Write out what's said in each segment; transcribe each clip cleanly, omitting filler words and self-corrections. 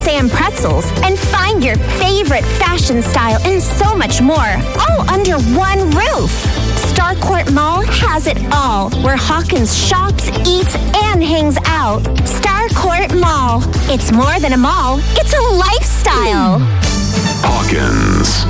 Sam pretzels, and find your favorite fashion style and so much more, all under one roof. Starcourt Mall has it all, where Hawkins shops, eats, and hangs out. Starcourt Mall. It's more than a mall, it's a lifestyle. Hawkins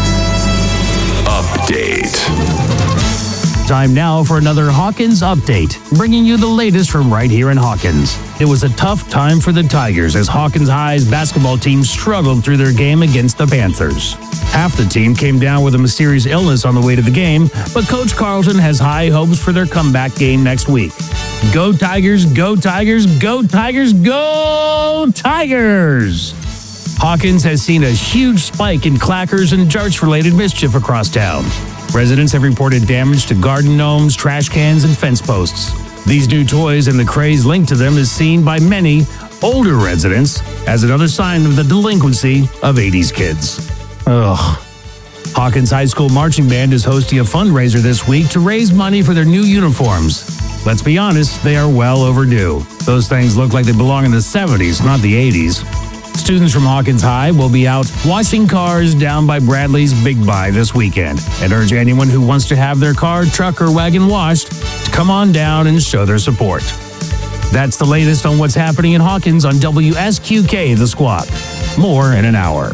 Update. Time now for another Hawkins Update, bringing you the latest from right here in Hawkins. It was a tough time for the Tigers as Hawkins High's basketball team struggled through their game against the Panthers. Half the team came down with a mysterious illness on the way to the game, but Coach Carlton has high hopes for their comeback game next week. Go Tigers, go Tigers, go Tigers, go Tigers! Hawkins has seen a huge spike in clackers and darts-related mischief across town. Residents have reported damage to garden gnomes, trash cans, and fence posts. These new toys and the craze linked to them is seen by many older residents as another sign of the delinquency of 80s kids. Ugh. Hawkins High School Marching Band is hosting a fundraiser this week to raise money for their new uniforms. Let's be honest, they are well overdue. Those things look like they belong in the 70s, not the 80s. Students from Hawkins High will be out washing cars down by Bradley's Big Buy this weekend and urge anyone who wants to have their car, truck, or wagon washed to come on down and show their support. That's the latest on what's happening in Hawkins on WSQK The Squawk. More in an hour.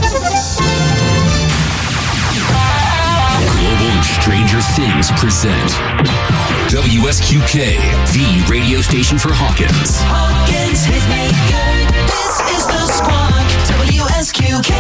Global and Stranger Things present WSQK, the radio station for Hawkins. Hawkins Hitmaker. This is The Squawk, WSQK.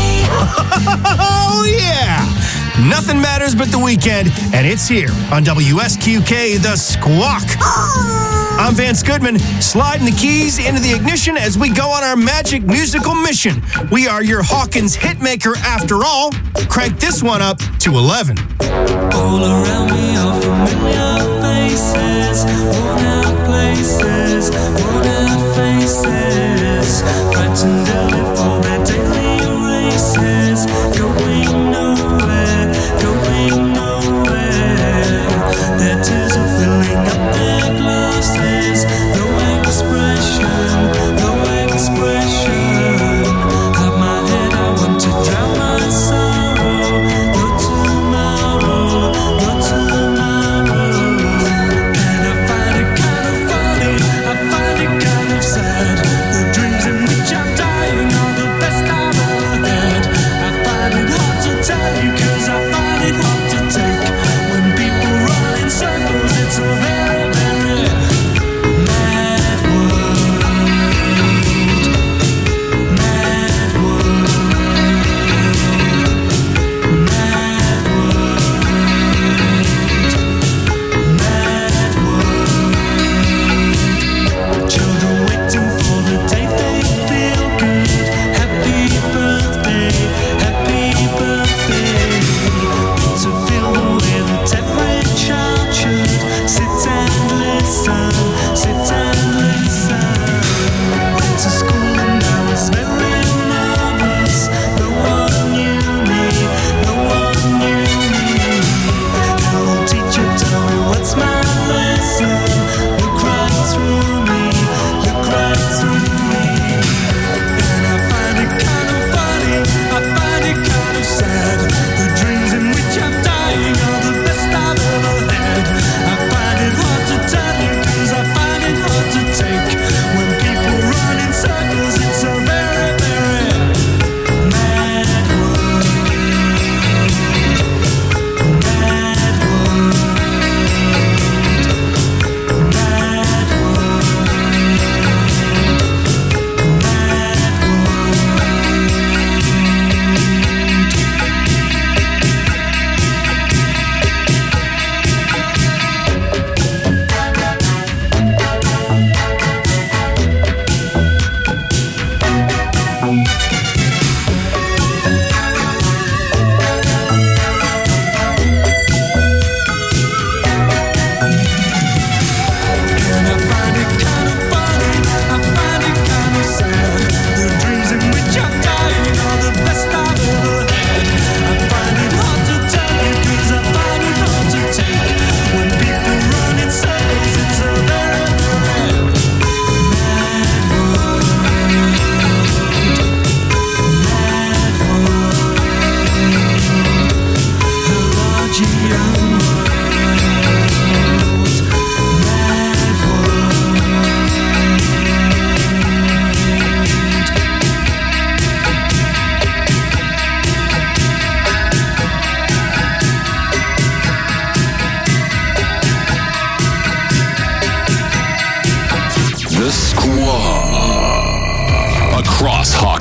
Oh, yeah! Nothing matters but the weekend, and it's here on WSQK, The Squawk. I'm Vance Goodman, sliding the keys into the ignition as we go on our magic musical mission. We are your Hawkins Hitmaker after all. Crank this one up to 11. All around me are familiar faces, worn out places, worn out faces, fighting daily for their daily races, going nowhere, going nowhere. Their tears are filling up their glasses, no expression, no expression. Have my head, I want to drown my sorrow. No tomorrow, no tomorrow. And I find it kind of funny, I find it kind of sad. The dreams in which I'm dying are the best I've ever had. I find it hard to tell you, cause I find it hard to take. When people run in circles, it's a very, very mad world.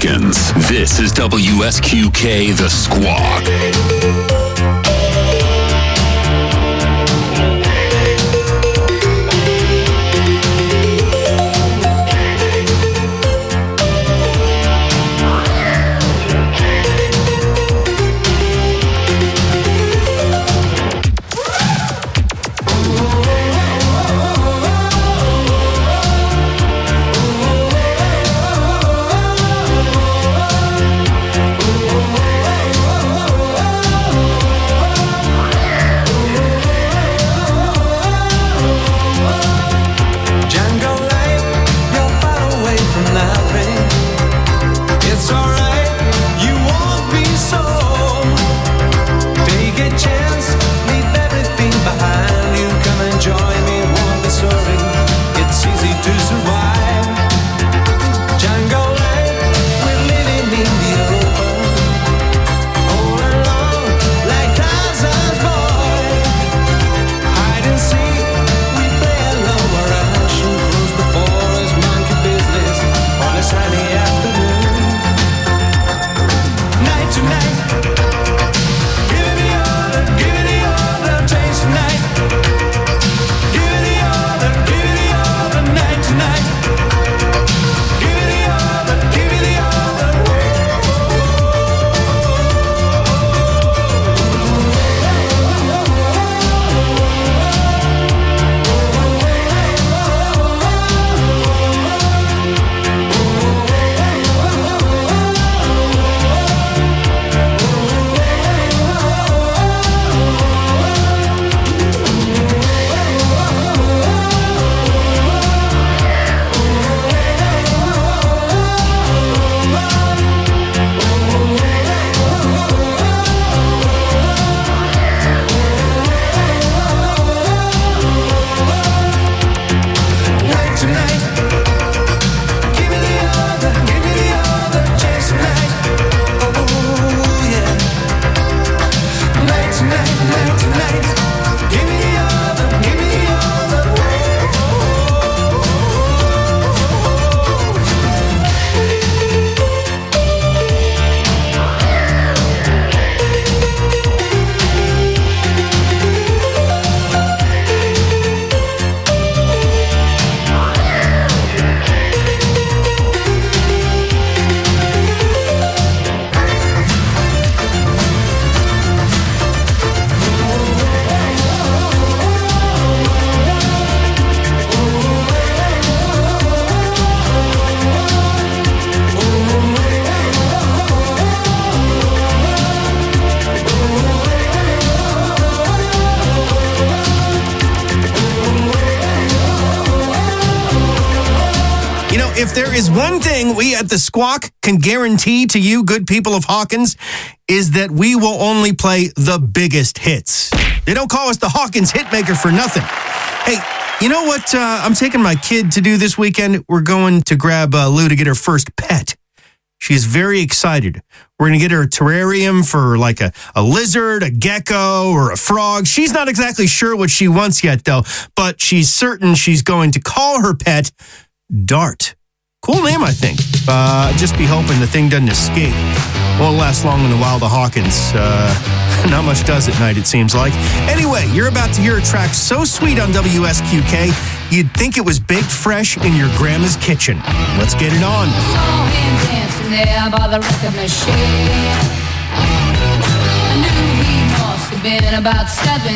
Hawkins. This is WSQK The Squawk. If there is one thing we at the Squawk can guarantee to you, good people of Hawkins, is that we will only play the biggest hits. They don't call us the Hawkins Hitmaker for nothing. Hey, you know what I'm taking my kid to do this weekend? We're going to grab Lou to get her first pet. She's very excited. We're going to get her a terrarium for like a lizard, a gecko, or a frog. She's not exactly sure what she wants yet, though, but she's certain she's going to call her pet Dart. Cool name, I think. Just be hoping the thing doesn't escape. Won't last long in the wild of Hawkins. Not much does at night, it seems like. Anyway, you're about to hear a track so sweet on WSQK, you'd think it was baked fresh in your grandma's kitchen. Let's get it on. Saw him dancing there by the record machine. I knew he must have been about 17.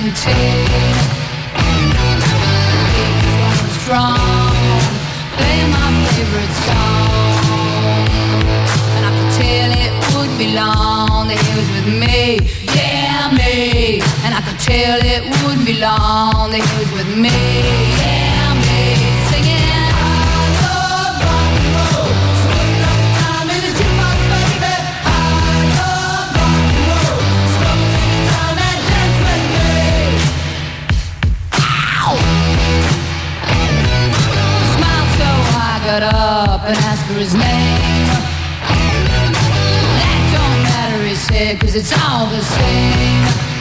He was strong, playing my favorite song, and I could tell it would be long that he was with me, yeah, me. And I could tell it wouldn't be long that he was with me, yeah, me. Singing, I love rock and roll, smoking all the time in the jukebox, baby. I love rock and roll, smoking all the time and dance with me. Ow! Smiled so I got up and asked for his name. That don't matter, he said, 'cause it's all the same.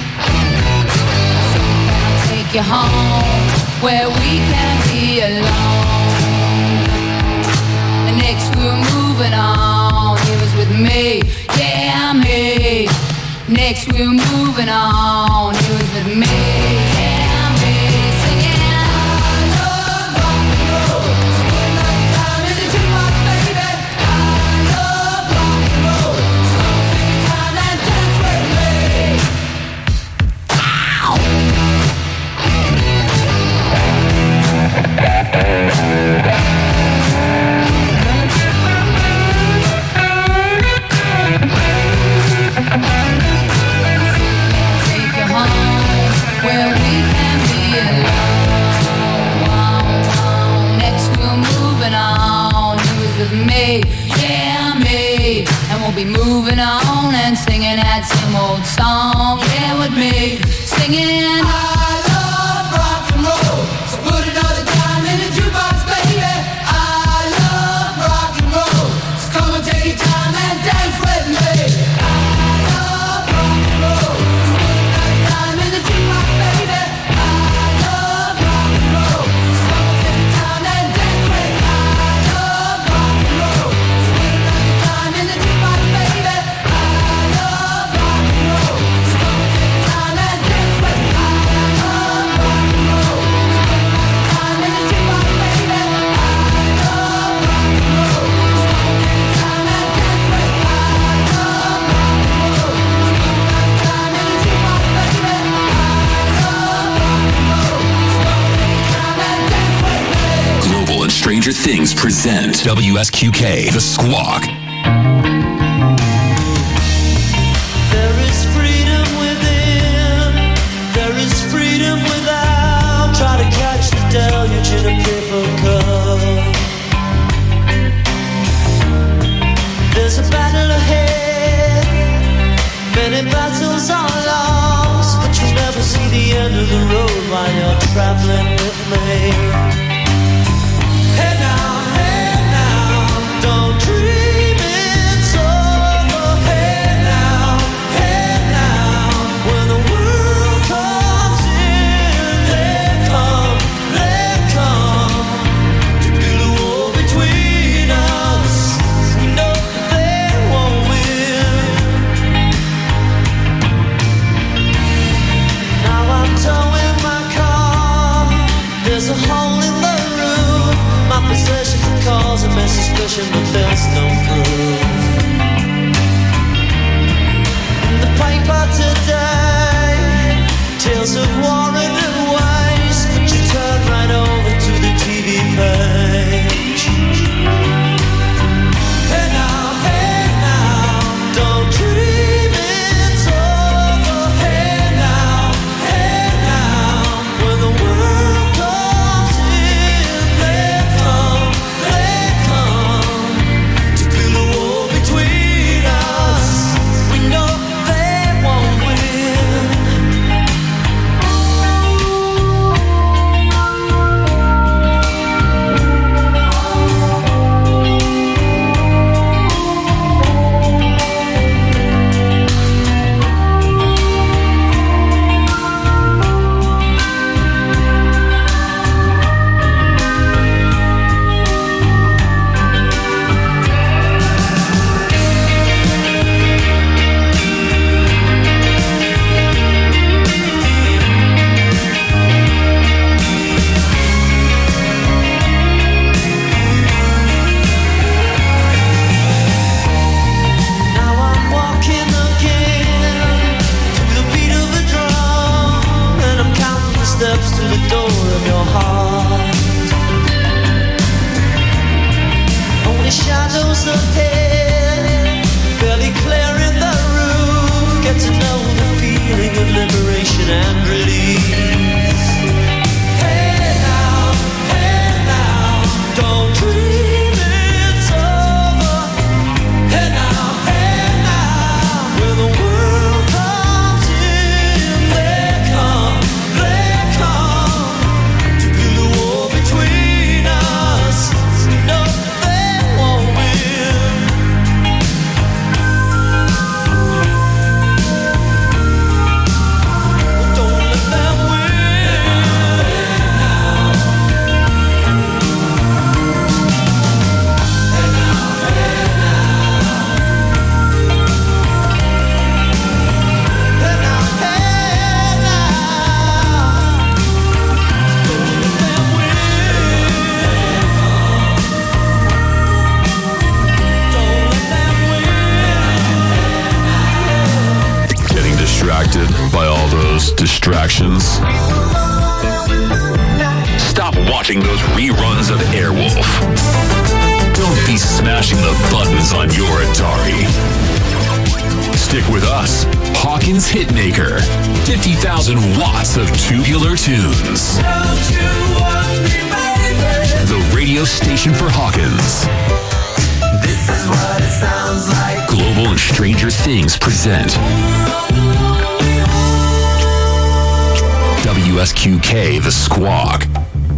So I'll take you home where we can be alone. And next we're moving on. He was me, yeah, me. Next we're moving on. He was with me, yeah, me. Singing, I love rock and roll. Spend my time in the jukebox, baby. I love rock and roll. So take your time and dance with me. Ow! Where we can be alone. Next we're moving on. He was with me, yeah, me. And we'll be moving on and singing that same old song, yeah, with me. Singing, I love rock and roll. So put another dime in the jukebox, baby. I love rock and roll. So come and take your time and dance with me. Stranger Things present WSQK, The Squawk. There is freedom within, there is freedom without. Try to catch the deluge in a paper cup. There's a battle ahead, many battles are lost, but you'll never see the end of the road while you're traveling with me. Don't dream it's over. Hey now, when the world comes in, they come to build a wall between us. We know they won't win. Now I'm towing my car. There's a hole in those distractions. Stop watching those reruns of Airwolf. Don't be smashing the buttons on your Atari. Stick with us, Hawkins Hitmaker. 50,000 watts of tubular tunes. The radio station for Hawkins. This is what it sounds like. Global and Stranger Things present WSQK The Squawk.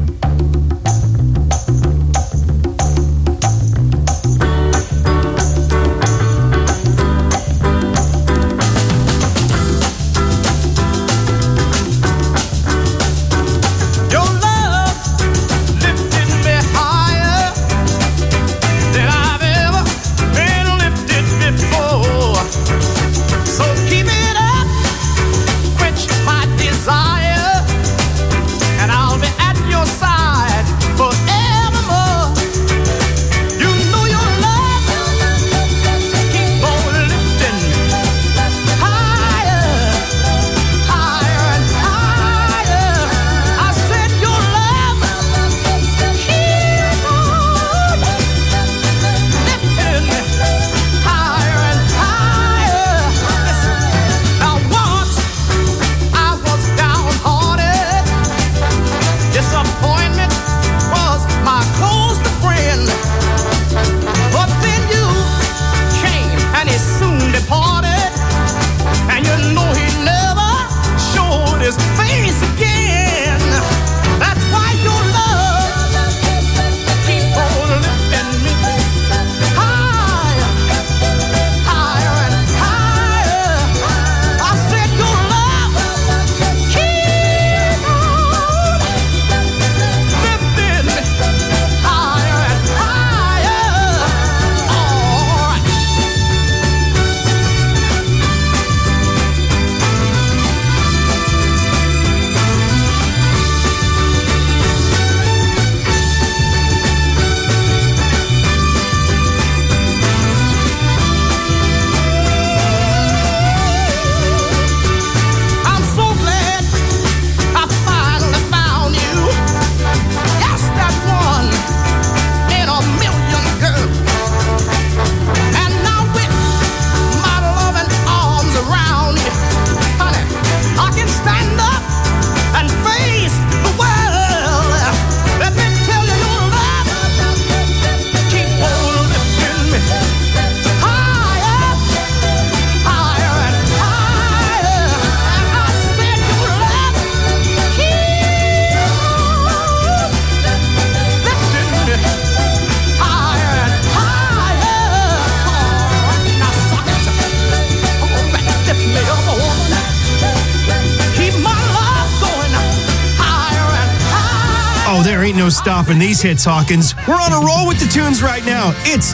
No stopping these hits, Hawkins. We're on a roll with the tunes right now. It's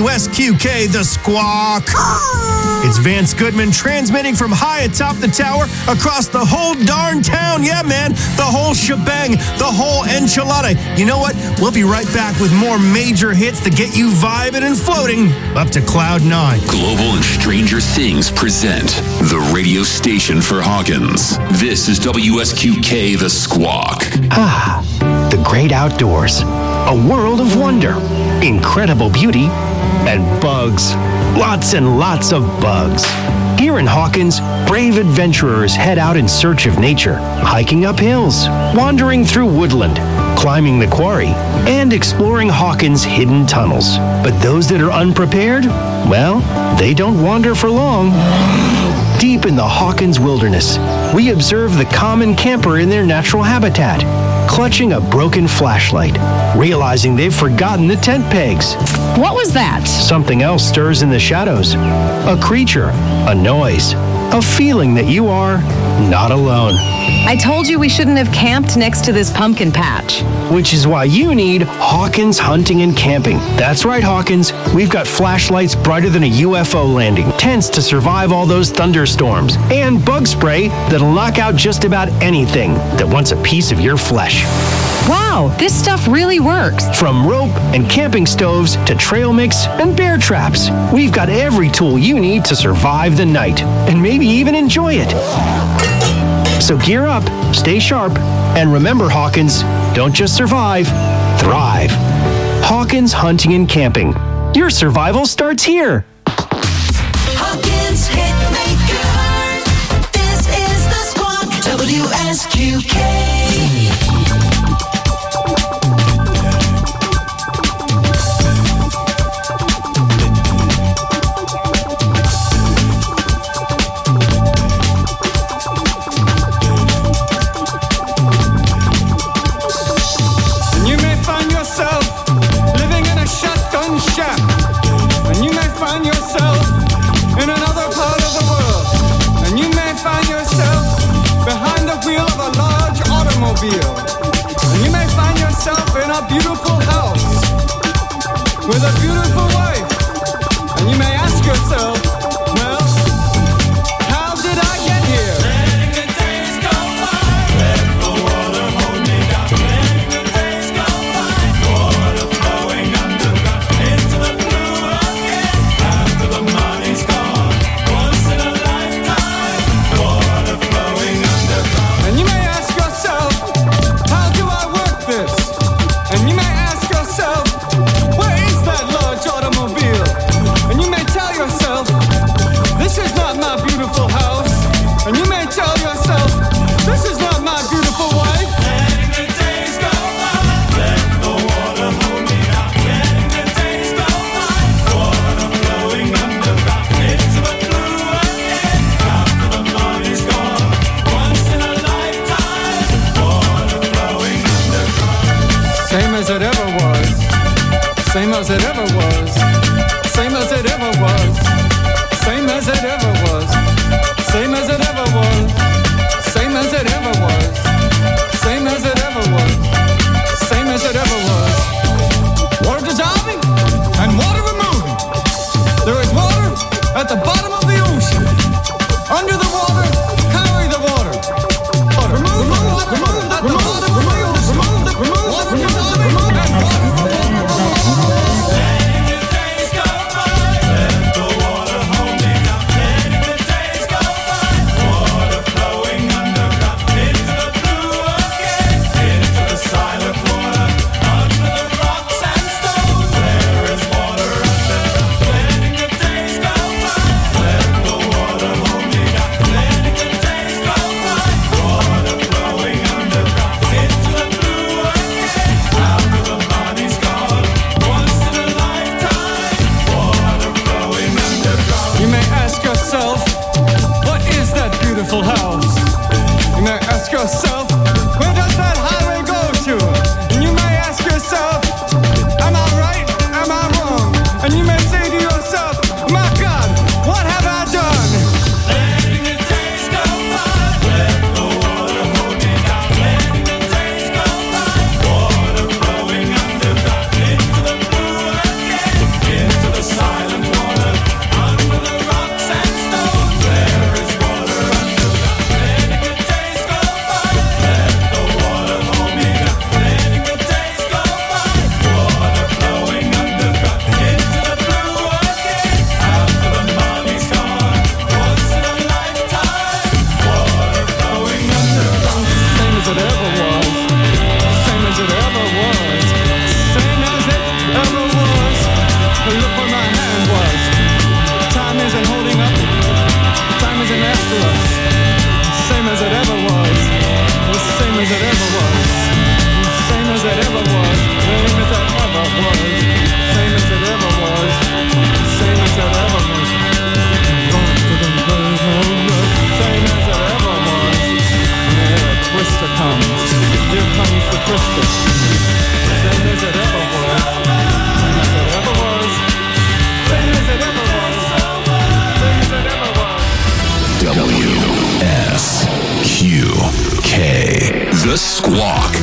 WSQK The Squawk. It's Vance Goodman transmitting from high atop the tower across the whole darn town. Yeah, man, the whole shebang, the whole enchilada. You know what? We'll be right back with more major hits to get you vibing and floating up to Cloud 9. Global and Stranger Things present the radio station for Hawkins. This is WSQK The Squawk. The great outdoors, a world of wonder, incredible beauty, and bugs. Lots and lots of bugs. Here in Hawkins, brave adventurers head out in search of nature, hiking up hills, wandering through woodland, climbing the quarry, and exploring Hawkins' hidden tunnels. But those that are unprepared, well, they don't wander for long. Deep in the Hawkins wilderness, we observe the common camper in their natural habitat, clutching a broken flashlight, realizing they've forgotten the tent pegs. What was that? Something else stirs in the shadows. A creature, a noise, a feeling that you are not alone. I told you we shouldn't have camped next to this pumpkin patch. Which is why you need Hawkins Hunting and Camping. That's right, Hawkins. We've got flashlights brighter than a UFO landing, tents to survive all those thunderstorms, and bug spray that'll knock out just about anything that wants a piece of your flesh. Wow, this stuff really works. From rope and camping stoves to trail mix and bear traps, we've got every tool you need to survive the night and maybe even enjoy it. So gear up, stay sharp, and remember, Hawkins, don't just survive, thrive. Hawkins Hunting and Camping. Your survival starts here. Hawkins Hitmaker. This is the Squawk. WSQK. In another part of the world, and you may find yourself behind the wheel of a large automobile, and you may find yourself in a beautiful house with a beautiful wife, and you may ask yourself, well, how did I get here? Letting the days go by, let the water hold me down. Letting the days go by, water flowing underground into the blue again after the money's gone. Same as it ever was, same as it ever was, same as it ever was, same as it ever was, same as it ever was, same as it ever was, same as it ever was. Water dissolving and water removing. There is water at the bottom of the ocean. Under the water, carry the water. Remove the water at the bottom of the ocean. Water dissolving and water removing. House. You may ask yourself, where does that highway go to? And you may ask yourself, am I right? Am I wrong? And you may say to yourself, my God, what have I done? Letting the days go by, let the water hold me down. Letting the days go by, water flowing underground into the blue again, into the silent water, under the rocks and stones. There is water under. WSQK, The Squawk.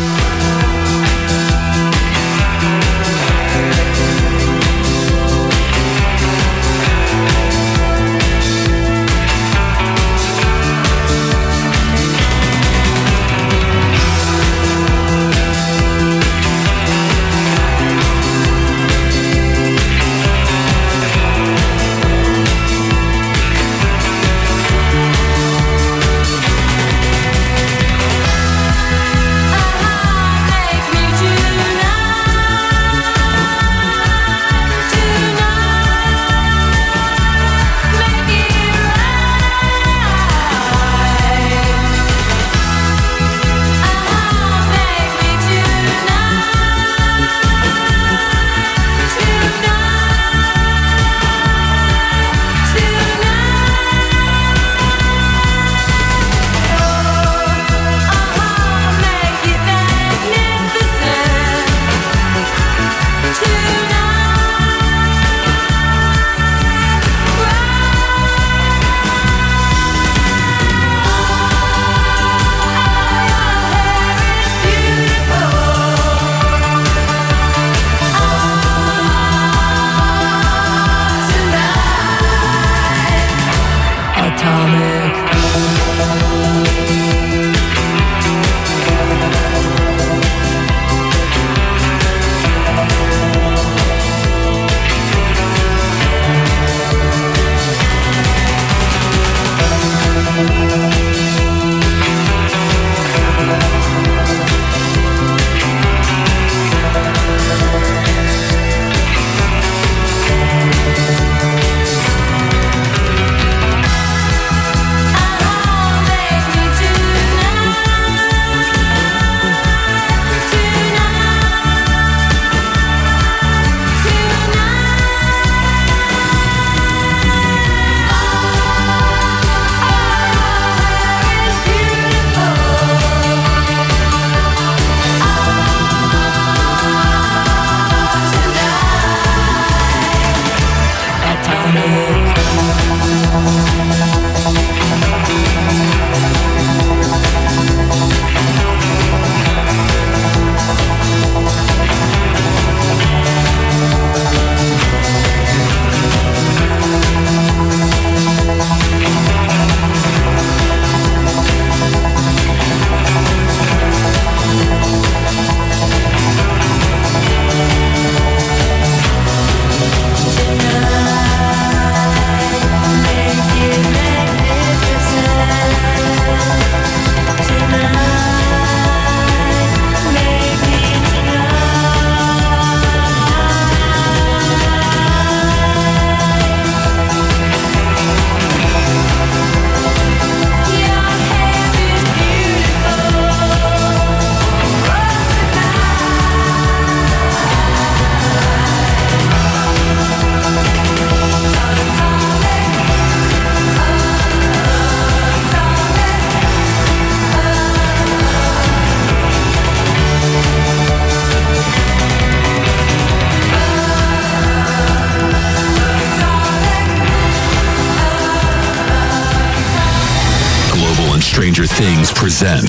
Stranger Things present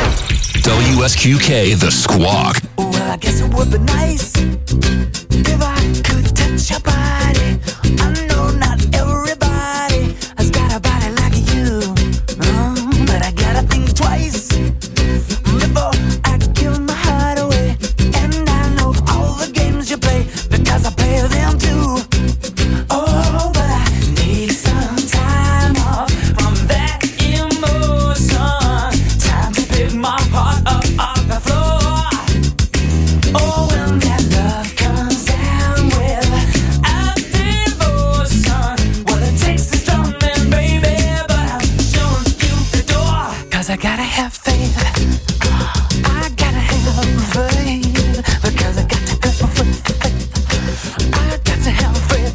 WSQK The Squawk. Well, I guess it would be nice if I could touch your body. I know not everybody has got a body like you, but I gotta think twice before I give my heart away. And I know all the games you play because I play them too. Oh, but I need some time off from that emotion. Time to pick my heart up off the floor. Oh, when that love comes down without devotion, well, it takes a strong man, baby, but I'm showing you the door. 'Cause I gotta have faith. I gotta have faith. Because I got to have faith. I got to have faith,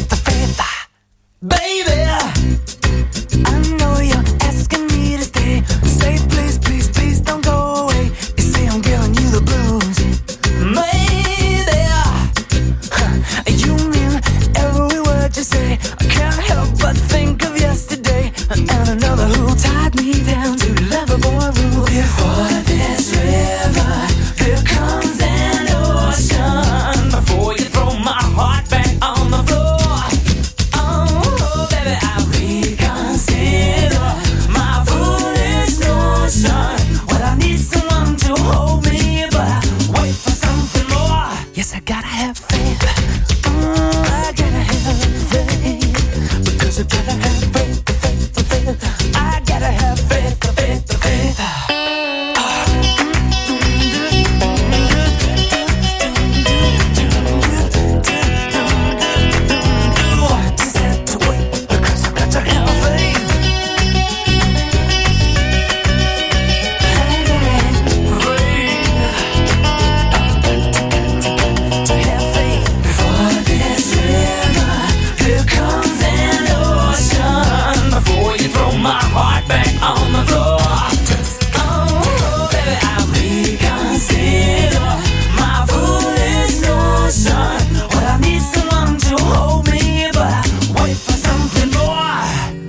baby. I know you're asking me to stay. Say please, please, please don't go away. You say I'm giving you the blues. Maybe you mean every word you say. I can't help but think of yesterday and another who tied me down to Loverboy rules. Before this river, here comes an ocean. Before you throw my heart back on the floor. Oh, baby, I reconsider my foolish notion. Well, I need someone to hold me, but I wait for something more. Yes, I gotta have faith. I gotta have faith. Because I gotta have faith. I gotta have faith. Just have to wait because I got to have faith. To have faith. Before this river, here comes an ocean. Before you throw my heart back on the floor. Oh, baby, I reconsider my foolish notion. Well, I need someone to hold me, but I wait for something more.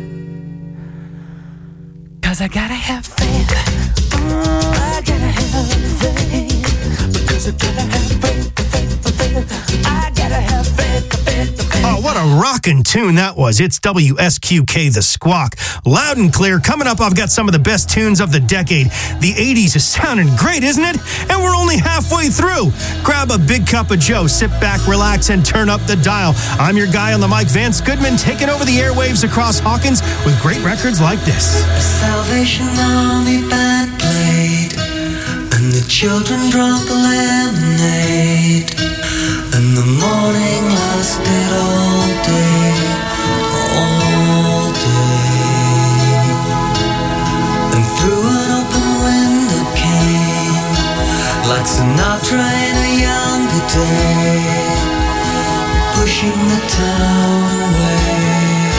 'Cause I gotta have faith. I gotta have faith. Because I gotta have faith. I gotta have faith. Oh, what What a rockin' tune that was. It's WSQK The Squawk. Loud and clear. Coming up, I've got some of the best tunes of the decade. The 80s is sounding great, isn't it? And we're only halfway through. Grab a big cup of Joe, sit back, relax, and turn up the dial. I'm your guy on the mic, Vance Goodman, taking over the airwaves across Hawkins with great records like this. The Salvation Army band played, and the children drank the lemonade, and the morning lasted all day, all day. And through an open window came, like Sinatra in a younger day, pushing the town away.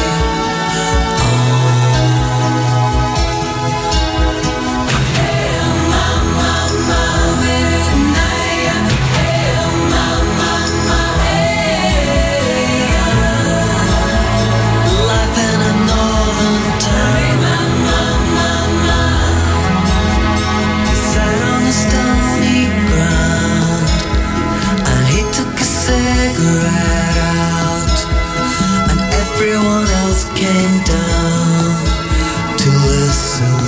Everyone else came down to listen.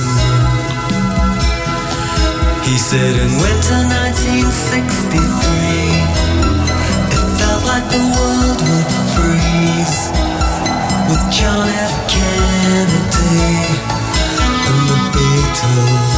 He said in winter 1963, it felt like the world would freeze with John F. Kennedy and the Beatles.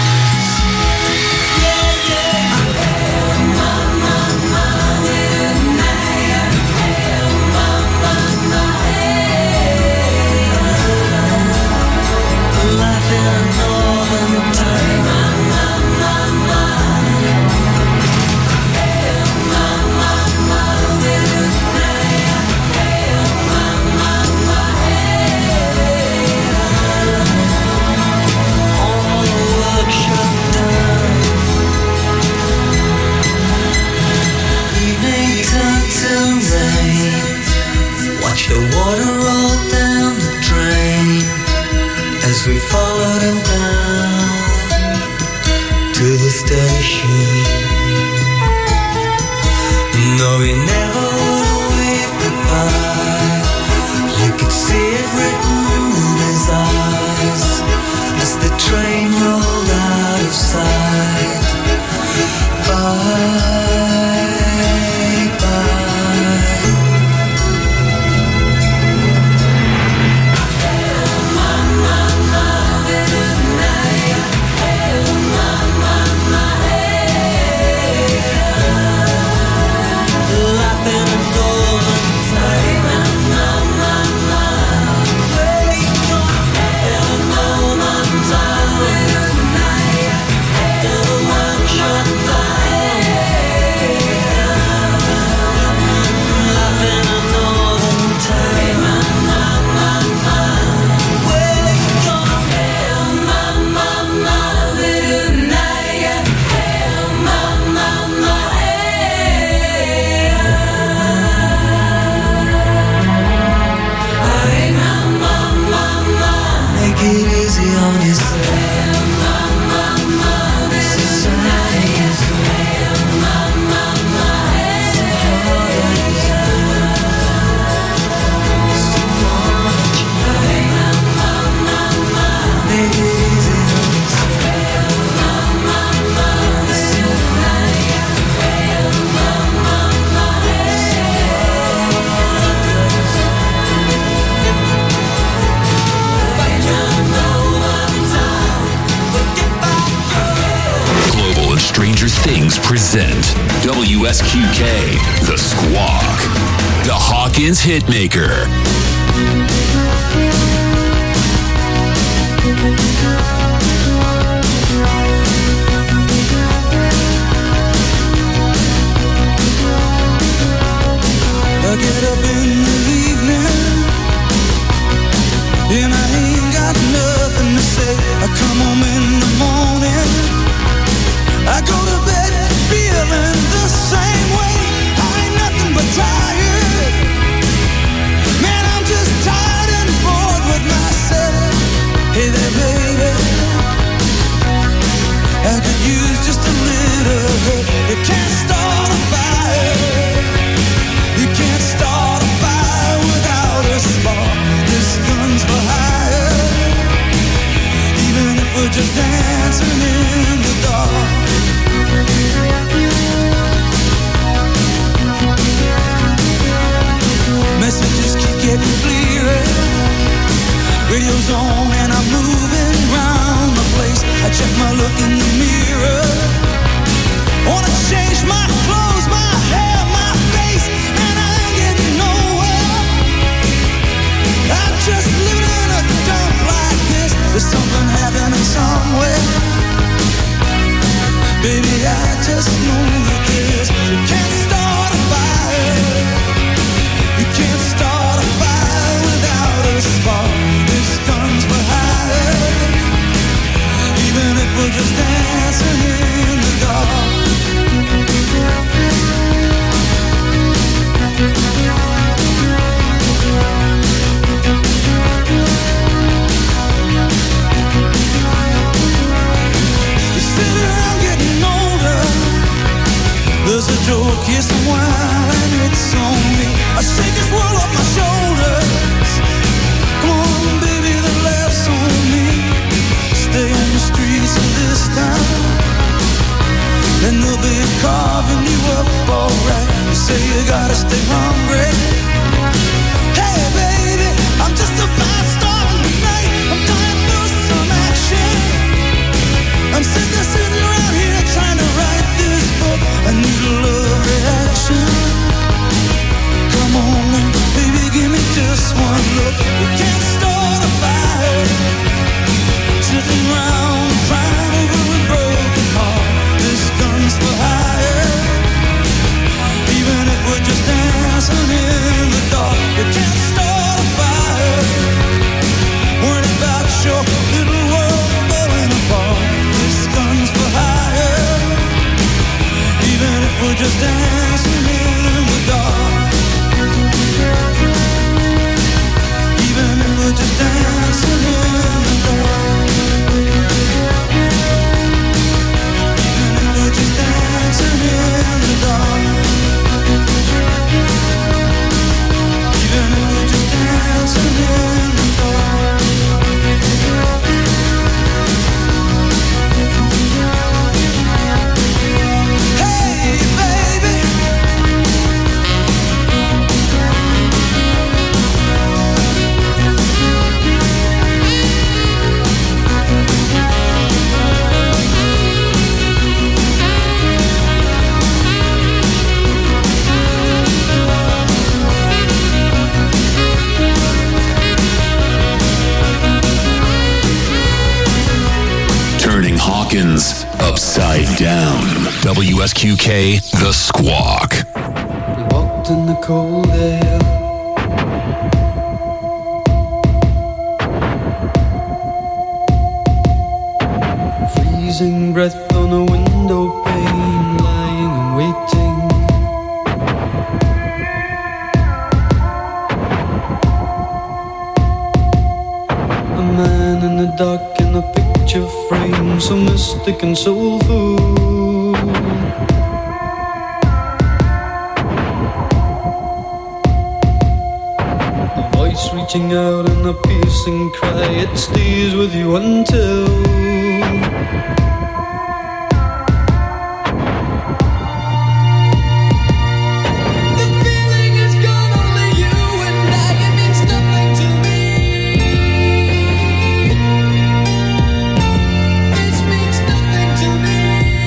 Watch the water roll down the drain as we followed him down to the station. No, he never would wave goodbye. You could see it written in his eyes as the train rolled out of sight. Bye. Things present WSQK The Squawk, the Hawkins Hitmaker. I get up in the evening and I ain't got nothing to say. I come home in the morning, I go to bed feeling the same way. I ain't nothing but tired. Man, I'm just tired and bored with myself. Hey there, baby, I could use just a little help. You can't start a fire. You can't start a fire dancing in the dark. Messages keep getting clearer. Radio's on and I'm moving round the place. I check my look in the mirror. Wanna change my clothes, my hair, my face, and I ain't getting nowhere. I'm just living in a dump like this. There's something happening somewhere. Baby, I just know that this. You can't start a fire. You can't start a fire without a spark. This gun's for hire. Even if we're just dancing in the dark. There's a joke, here's some wine, and it's on me. I shake this world off my shoulders. Come on, baby, the laughs on me. Stay on the streets of this town, and they'll be carving you up alright. You say you gotta stay hungry. Hey, baby, I'm just about starting the night. I'm dying for some action. I'm sitting around here trying to write this book. I need a love reaction. Come on now, baby, give me just one look. We can't start a fire. Sitting around crying over a broken heart. This gun's for hire. Even if we're just dancing in the dark, we can't start a fire. Worried about your little world falling apart. This gun's for hire. Even if we're just dancing in the dark. Even if we're just dancing in the dark. Even if we're just dancing in the dark. Even if we're just dancing in the dark. Hey, baby. Turning Hawkins upside down. WSQK, The Squawk. We walked in the cold air. Freezing breath on a window pane, lying and waiting. A man in the dark in a picture frame, so mystic and soulful. A voice reaching out in a piercing cry, it stays with you until the feeling is gone, only you and I. It means nothing to me. This means nothing to me.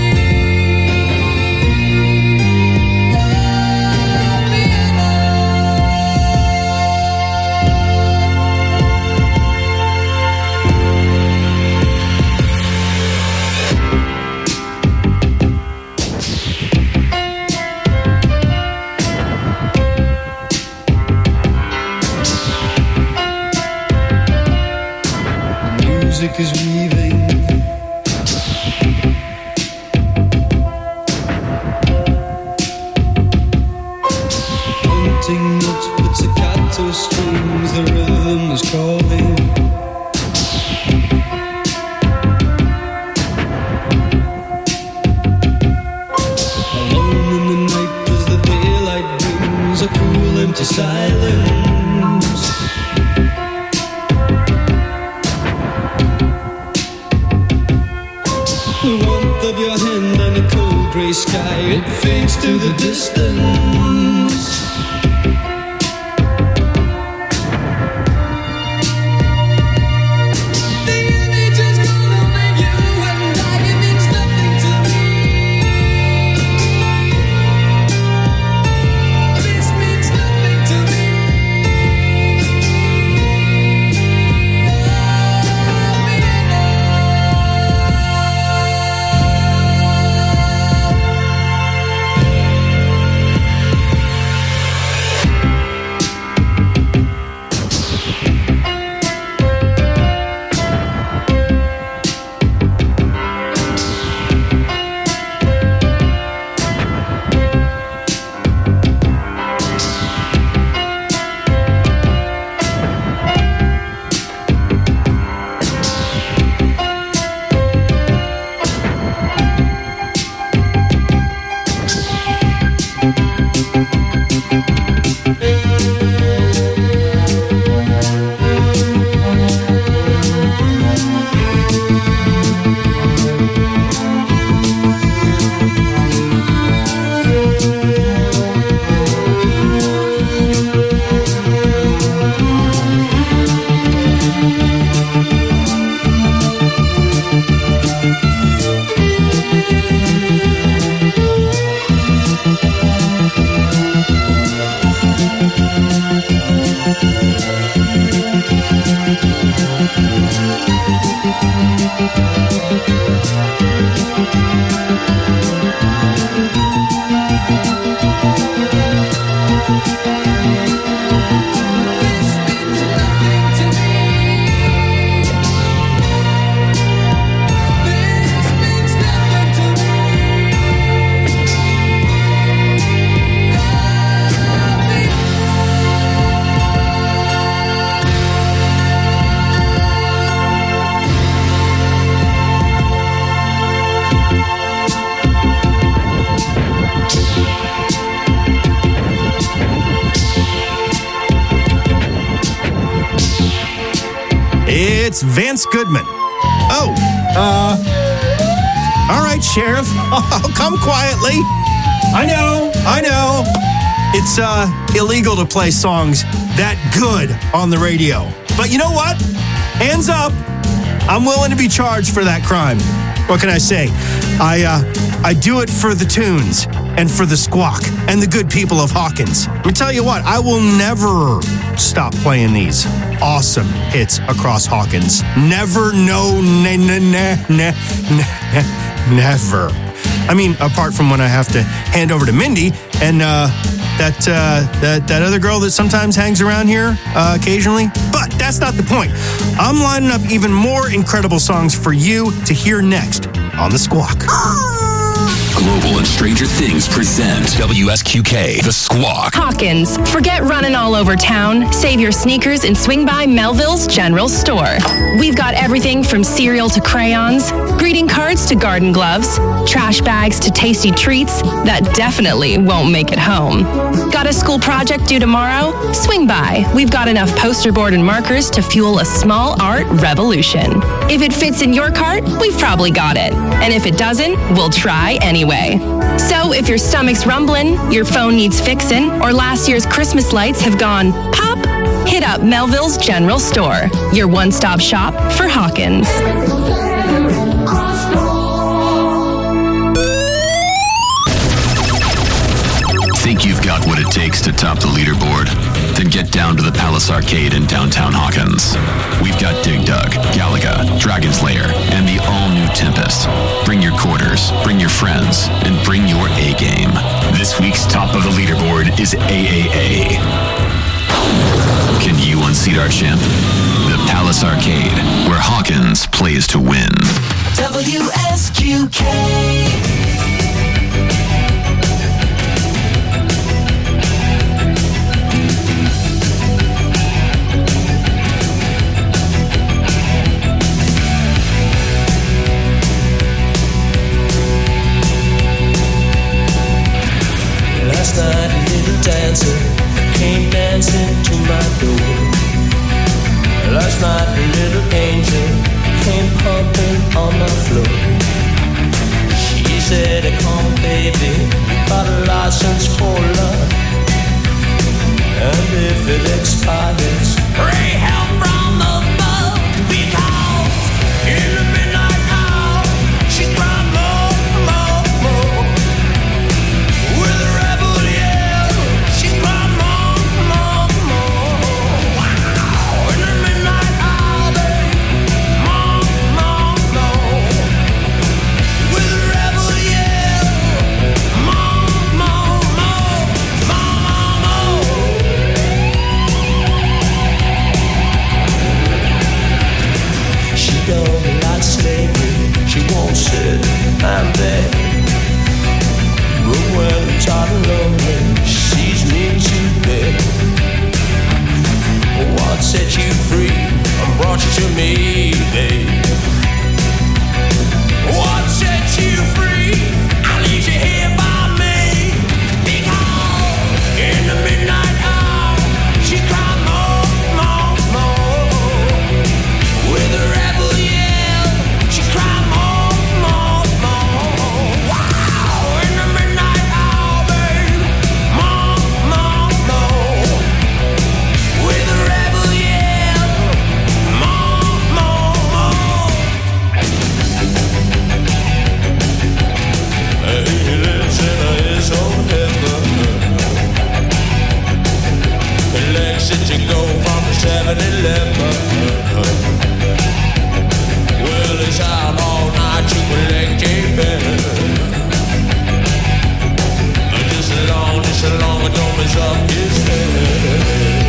Music is weaving. Haunting notes, pizzicato strings, the rhythm is calling. Alone in the night as the daylight brings a cool empty silence. gray sky, it fades to the distance. It's Vance Goodman. Oh, all right, Sheriff. I'll come quietly. I know. It's illegal to play songs that good on the radio. But you know what? Hands up. I'm willing to be charged for that crime. What can I say? I do it for the tunes and for the squawk and the good people of Hawkins. Let me tell you what, I will never stop playing these awesome hits across Hawkins. Never, never. I mean, apart from when I have to hand over to Mindy and that other girl that sometimes hangs around here occasionally. But that's not the point. I'm lining up even more incredible songs for you to hear next on The Squawk. Global and Stranger Things present WSQK, The Squawk. Hawkins, forget running all over town. Save your sneakers and swing by Melville's General Store. We've got everything from cereal to crayons, greeting cards to garden gloves, trash bags to tasty treats that definitely won't make it home. Got a school project due tomorrow? Swing by. We've got enough poster board and markers to fuel a small art revolution. If it fits in your cart, we've probably got it. And if it doesn't, we'll try anyway. So if your stomach's rumbling, your phone needs fixing, or last year's Christmas lights have gone pop, hit up Melville's General Store, your one-stop shop for Hawkins. Think you've got what it takes to top the leaderboard? Then get down to the Palace Arcade in downtown Hawkins. We've got Dig Dug, Galaga, Dragon's Lair, and the all-new Tempest. Bring your quarters, bring your friends, and bring your A-game. This week's top of the leaderboard is AAA. Can you unseat our champ? The Palace Arcade, where Hawkins plays to win. WSQK. Last night a little dancer came dancing to my door. Last night a little angel came pumping on my floor. She said, come baby, you got a license for love. And if it expires, pray help from above. Because in the midnight hour, she cried more, more, more. With a rebel yell, she cried more, more, more. Wow. In the midnight hour, babe, more, more, more. With a rebel yell, more, more, more, more, more. She don't like slavery, she won't sit and beg. But when it's out lonely, she sees me to bed. What set you free and brought you to me, babe? What set you free? I leave you here by me. Because in the midnight hour, she cried more, more, more. With a rebel yell, she cried more, more, more. Wow, in the midnight hour, babe, more, more, more. With a rebel yell, more, more, more. He lives in his own heaven. The legs that you go from the 7-Eleven. Well, he's out all night to collect a pen. Just as long as don't mess up his head.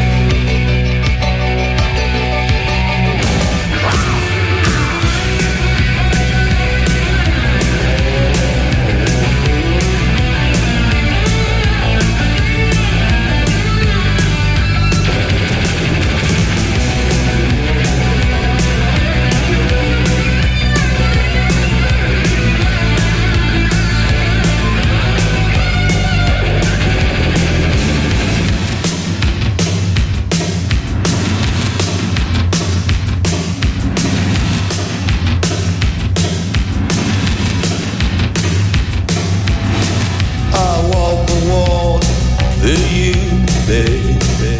I walk the wall for you, baby.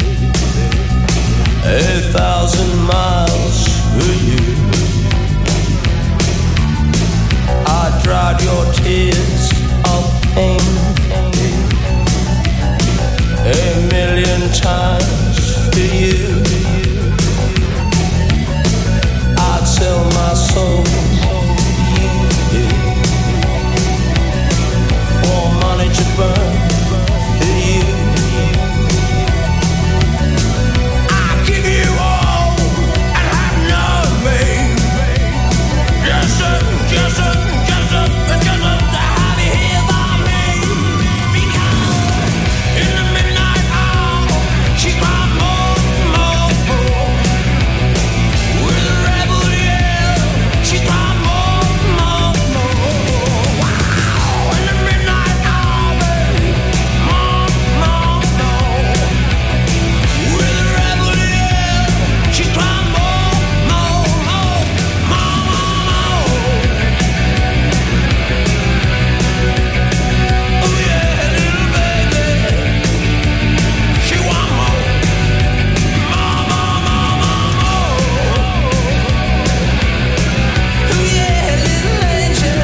1,000 miles for you. I dried your tears of pain 1,000,000 times for you. I'd sell my soul for you, for money to burn for you. I'll give you all and have nothing. Just to have you here by me. Because in the midnight hour, she cried more, more, more. With a rebel yell, she cried more, more, more. Wow, in the midnight hour, babe, more, more, more. With a rebel yell, she cried more, more, more, more, more. Oh yeah, little baby, she want more, more, more, more, more, more. Oh yeah, little angel,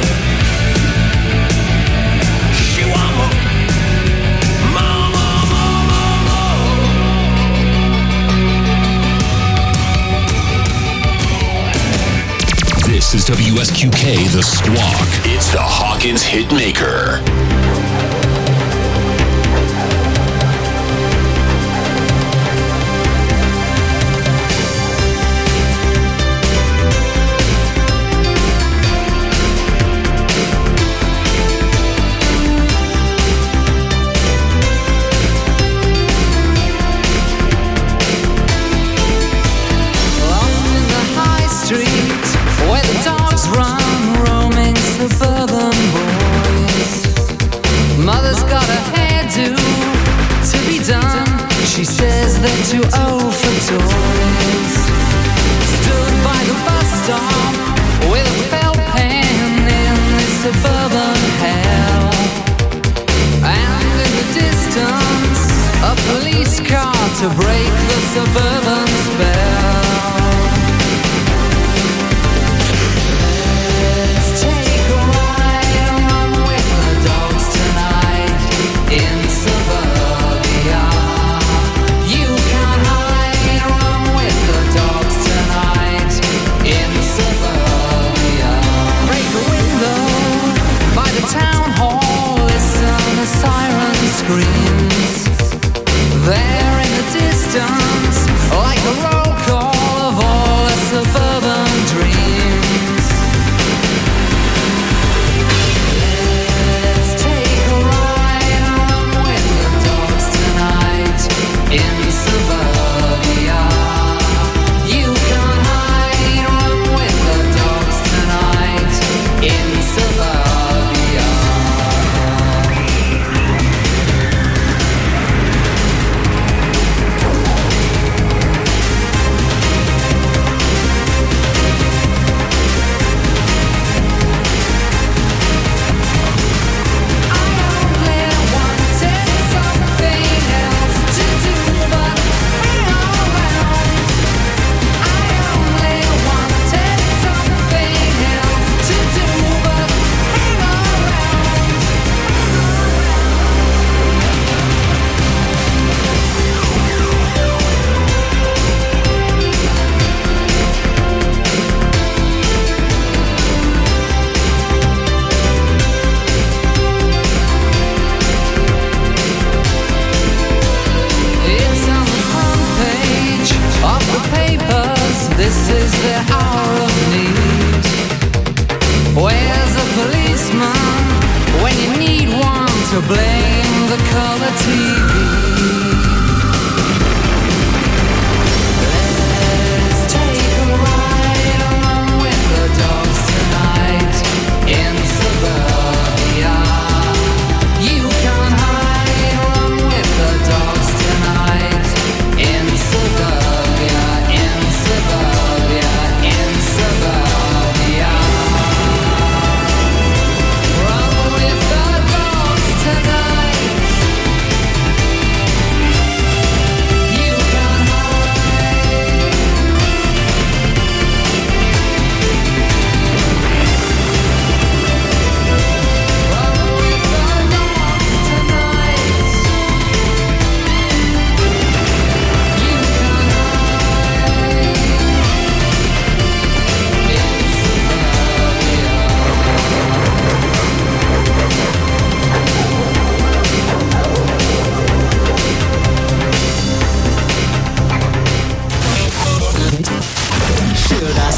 she want more, more, more, more, more, more. This is WSQK The Squawk. It's the Hawkins Hitmaker. Lost in the high street where the dogs run, roaming suburban boys.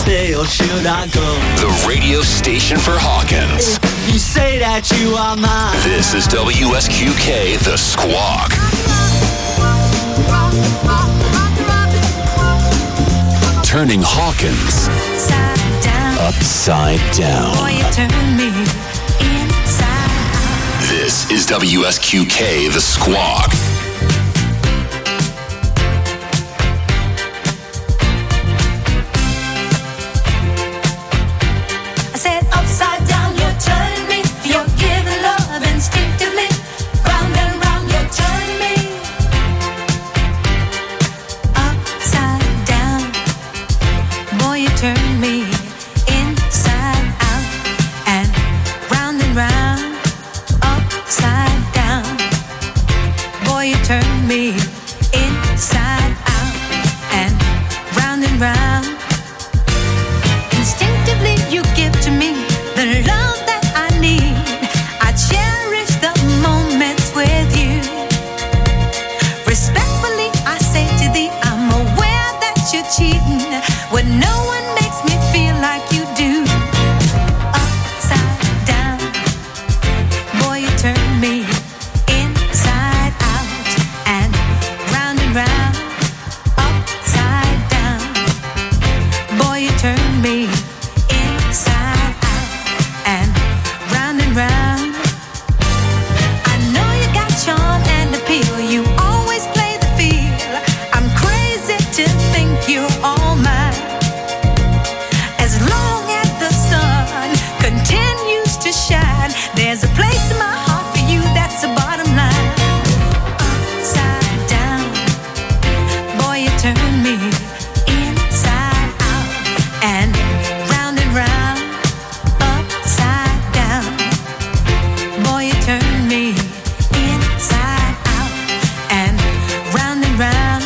stay or should I go? The radio station for Hawkins. You say that you are mine. This is WSQK, The Squawk. Turning Hawkins upside down. Boy, you turn me inside. This is WSQK, The Squawk. I said upside down, you're turning me. You're giving love instinctively. Round and round, you're turning me. Upside down. Boy, you turn me inside out. And round, upside down. Boy, you turn me inside out. And round, instinctively you give to me the love that I need. I cherish the moments with you. Respectfully I say to thee, I'm aware that you're cheating when no one makes me feel like you do. Upside down. Boy, you turn me inside out. And round, upside down. Boy, you turn me inside out. And round, I know you got charm and appeal. You always play the field. I'm crazy to think you're all mine. As long as the sun continues to shine, there's a place in my heart for you, that's the bottom line. Upside down. Boy, you turn me inside out. And round, upside down. Boy, you turn me inside out. And round,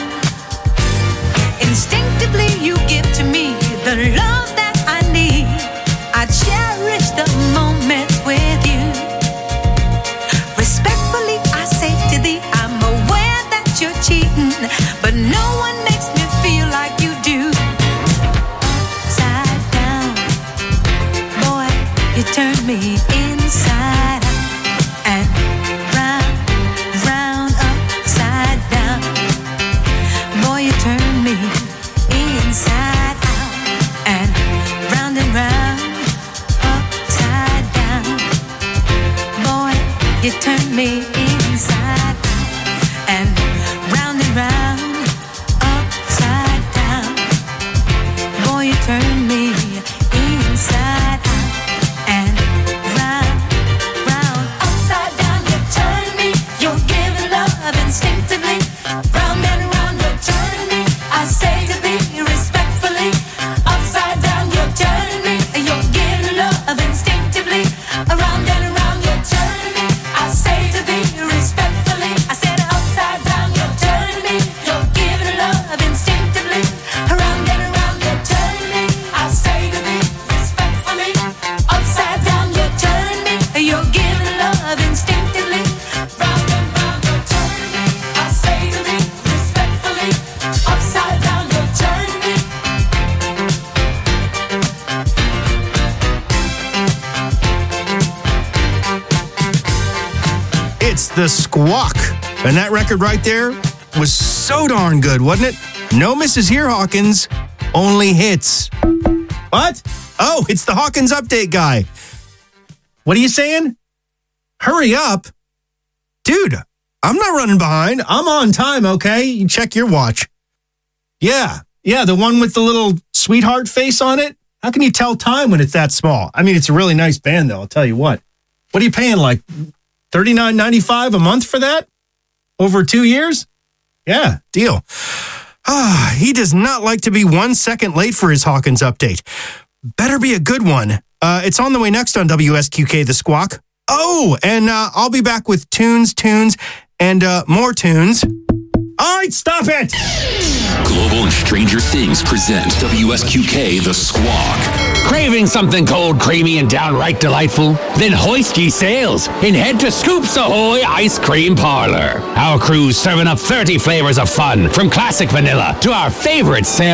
instinctively you give to me the love that I need. I cherish the moments with you. Respectfully I say to thee, I'm aware that you're cheating, but no one makes me feel like you do. Upside down. Boy, you turn me inside out. And round, upside down. Boy, you turn me inside out. And round, upside down. Boy, you turn me inside out. And round, upside down. Boy, you turn me inside out. And round, upside down. You turn me. You're giving love instinctively. Round and round, you're turning me. I say to thee respectfully. Upside down, you're turning me. You're giving love instinctively. Around and around, you're turning me. I say to thee respectfully. I said upside down, you're turning me. You're giving love instinctively. Around and around, you're turning me. I say to thee respectfully. Upside down, you're turning me. You're giving love instinctively. Round and round, you're turning me. I say to thee respectfully. Upside down, you're turning me. It's The Squawk. And that record right there was so darn good, wasn't it? No misses here, Hawkins. Only hits. What? Oh, it's the Hawkins Update guy. What are you saying? Hurry up. Dude, I'm not running behind. I'm on time, okay? You check your watch. Yeah, the one with the little sweetheart face on it. How can you tell time when it's that small? I mean, it's a really nice band, though, I'll tell you what. What are you paying, like $39.95 a month for that? Over 2 years? Yeah, deal. He does not like to be 1 second late for his Hawkins Update. Better be a good one. It's on the way next on WSQK The Squawk. Oh, and I'll be back with tunes, and more tunes. All right, stop it! Global and Stranger Things present WSQK The Squawk. Craving something cold, creamy, and downright delightful? Then hoist ye sails and head to Scoops Ahoy Ice Cream Parlor. Our crew's serving up 30 flavors of fun, from classic vanilla to our favorite